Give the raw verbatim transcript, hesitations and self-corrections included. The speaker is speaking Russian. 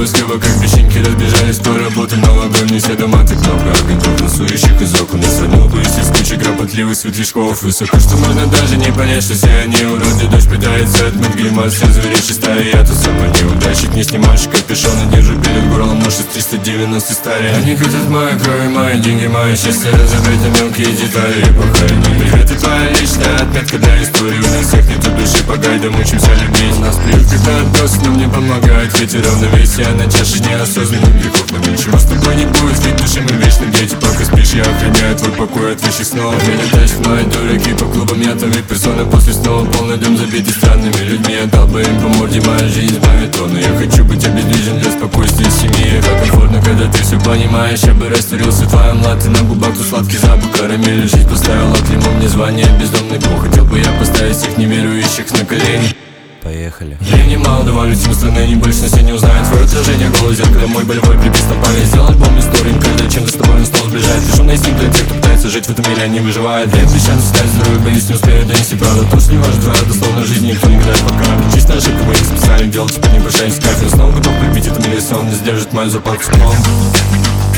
небоскреба, как песчинки разбежались по работе. Новогодние все дома, ты кнопка огонь, танцующих из окон. Я свернул бы из кучи кропотливых светлячков. Высоко, что можно даже не понять, что все они уроды. Дождь питается от мед гримас, все зверящие стаи. Я тут самый неудачник, не снимаешь капюшон и держу перед горлом нож из триста девяносто стария. Они хотят мою кровь, мои деньги, мое счастье, разобрать на мелкие детали и похоронить. Это твоя личная отметка для истории. У нас всех нету души, по гайдам учимся любить. У нас привычка до отброса, но мне помогает ветер равновесия на чаше неосознанных грехов. Но ничего с тобой не будет, ведь души мы вечны дети. Пока спишь, я охраняю твой покой от вещих снов. Меня тащат мои дураки по клубам, я там ведь персона. После снова полный дом забитый странными людьми. Я дал бы им по морде, моя жизнь избавит он. Но я хочу быть обездвижен для спокойствия семьи. Как комфортно, когда ты все понимаешь. Я бы растворился в твоем латте, на губах тут сладкий запах карамели. Жизнь поставила клеймо мне звание бездомный бог. Хотел бы я поставить всех неверующих на колени. Поехали. Времени мало, давали всем страны, не больше все не узнают твое отражение, голос зеркало, мой болевой припис на память. Сделал альбом истории, когда чем-то с тобой он снова сближает. Лишённый инстинкт для тех, кто пытается жить в этом мире, они выживают. Я обещаю стать здоровьем, боюсь, не успею донести правду. То, что не важно, твоя дословно жизни никто не играет пока. Чистая ошибка, мы не специально делать, теперь не прощаюсь с кайфом. Снова готов прибить это миллион, не сдержит мою зарплату с